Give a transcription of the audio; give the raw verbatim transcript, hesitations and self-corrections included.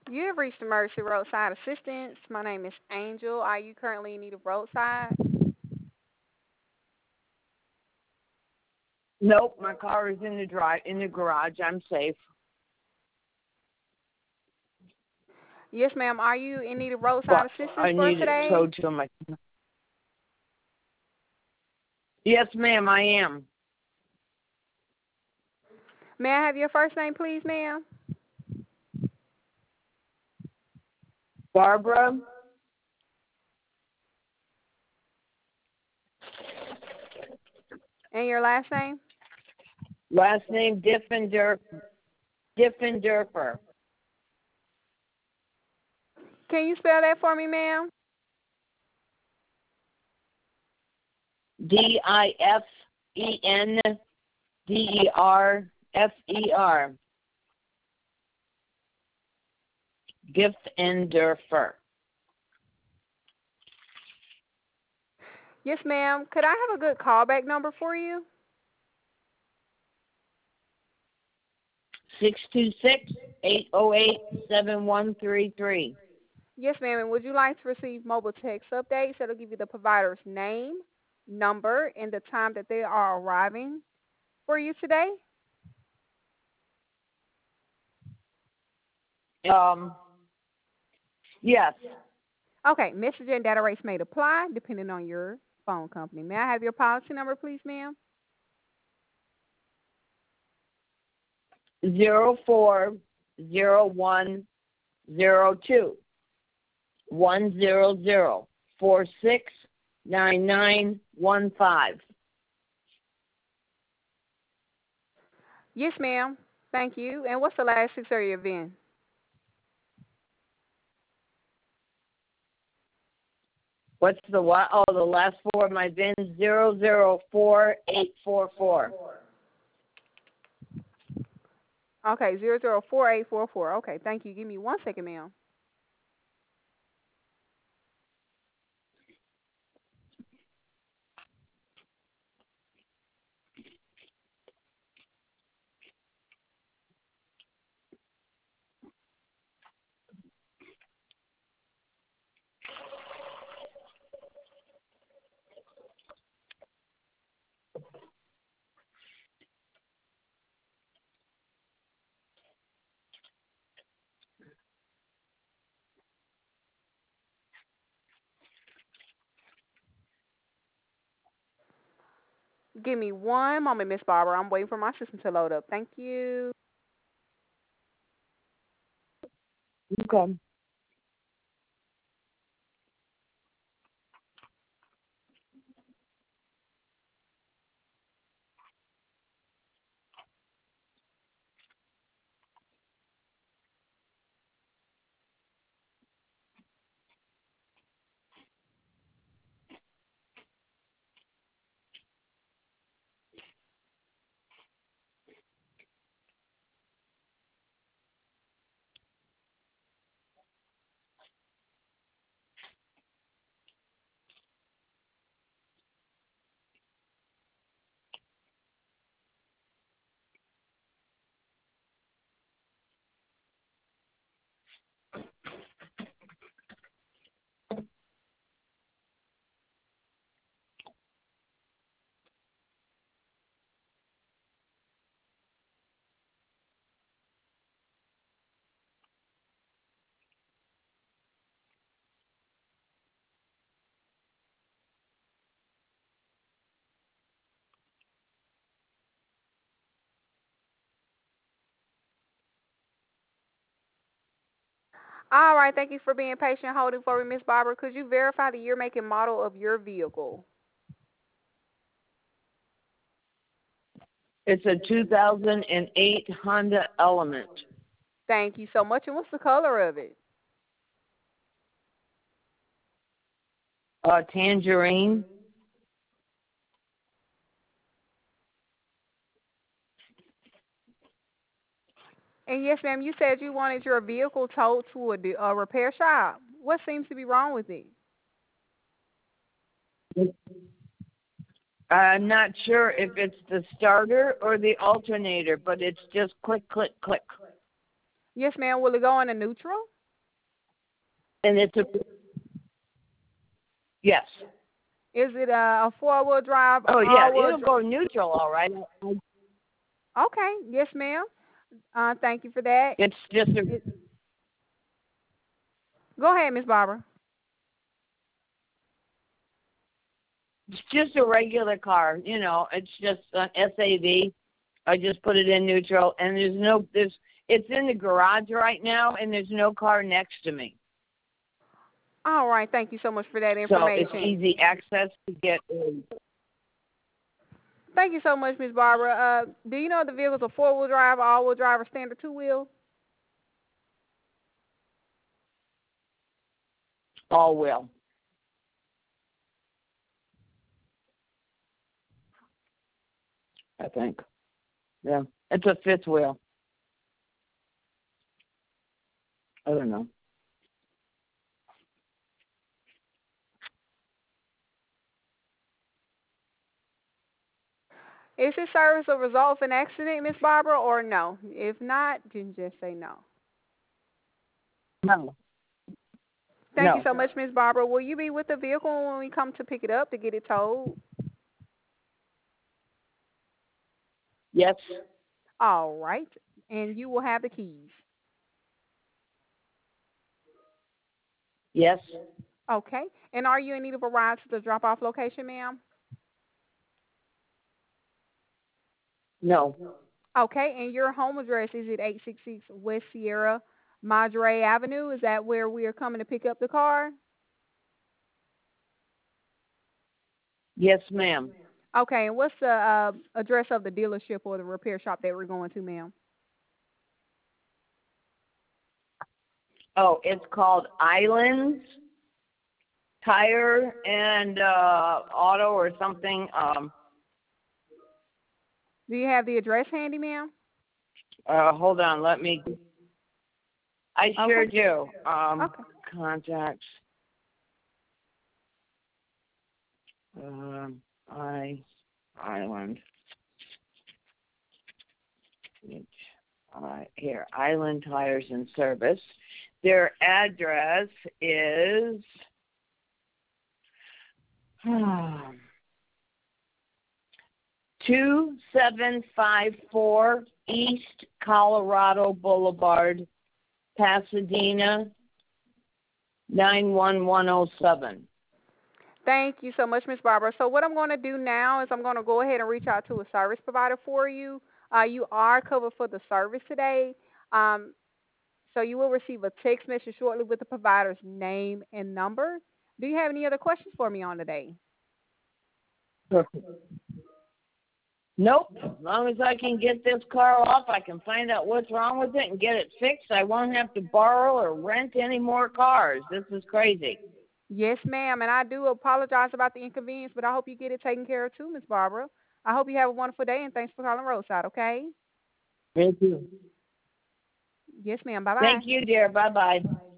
You have reached Emergency Roadside Assistance. My name is Angel. Are you currently in need of roadside? Nope, my car is in the drive in the garage. I'm safe. Yes, ma'am. Are you in need of roadside But assistance I for need it today? towed to my. Yes, ma'am, I am. May I have your first name, please, ma'am? Barbara. And your last name? Last name Diffenderfer. Diffenderfer. Can you spell that for me, ma'am? D I F E N D E R F E R. Diffenderfer. Yes, ma'am. Could I have a good callback number for you? Six two six eight zero eight seven one three three. Yes, ma'am. And would you like to receive mobile text updates that'll give you the provider's name, number, and the time that they are arriving for you today? Um. Yes. Okay. Message and data rates may apply depending on your phone company. May I have your policy number, please, ma'am? Zero four zero one zero two one zero zero four six nine nine one five. Yes, ma'am. Thank you. And what's the last six of your V I N? What's the what? Oh, the last four of my V I N zero zero four eight four four. Okay, zero zero four eight four four. Okay, thank you. Give me one second, ma'am. Give me one moment, Miss Barbara. I'm waiting for my system to load up. Thank you. Okay. All right, thank you for being patient holding for me, Miss Barbara. Could you verify the year, make, and model of your vehicle? It's a two thousand eight Honda Element. Thank you so much. And what's the color of it? Uh, tangerine. And yes, ma'am, you said you wanted your vehicle towed to a, de- a repair shop. What seems to be wrong with it? I'm not sure if it's the starter or the alternator, but it's just click, click, click. Yes, ma'am. Will it go on a neutral? And it's a yes. Is it a, a four-wheel drive, Oh yeah, all-wheel it'll go neutral, all right. Okay, yes, ma'am. Uh, thank you for that. It's just a It, go ahead, Miss Barbara. it's just a regular car. You know, it's just an S A V. I just put it in neutral, and there's no there's it's in the garage right now, and there's no car next to me. All right, thank you so much for that So information. it's easy access to get in. Thank you so much, Miss Barbara. Uh, do you know the vehicle's a four-wheel drive, all-wheel drive, or standard two-wheel? All will. I think. Yeah. It's a fifth wheel. I don't know. Is this service a result of an accident, Miss Barbara, or no? If not, then just say no. No. Thank No. you so much, Miss Barbara. Will you be with the vehicle when we come to pick it up to get it towed? Yes. All right. And you will have the keys. Yes. Okay. And are you in need of a ride to the drop-off location, ma'am? No. Okay. And your home address, is it eight six six West Sierra Madre Avenue? Is that where we are coming to pick up the car? Yes, ma'am. Okay. And what's the uh, address of the dealership or the repair shop that we're going to, ma'am? Oh, it's called Islands Tire and uh, Auto or something. Um, Do you have the address handy, ma'am? uh, hold on, let me. I sure Okay. do. Um, Okay. Contacts. Um, I Island. Uh, here, Island Tires and Service. Their address is two seven five four East Colorado Boulevard, Pasadena, nine one one oh seven. Thank you so much, Miss Barbara. So what I'm going to do now is I'm going to go ahead and reach out to a service provider for you. Uh, you are covered for the service today. Um, so you will receive a text message shortly with the provider's name and number. Do you have any other questions for me on today? Perfect. Nope. As long as I can get this car off, I can find out what's wrong with it and get it fixed. I won't have to borrow or rent any more cars. This is crazy. Yes, ma'am, and I do apologize about the inconvenience, but I hope you get it taken care of too, Miss Barbara. I hope you have a wonderful day, and thanks for calling Roadside, okay? Thank you. Yes, ma'am. Bye-bye. Thank you, dear. Bye-bye.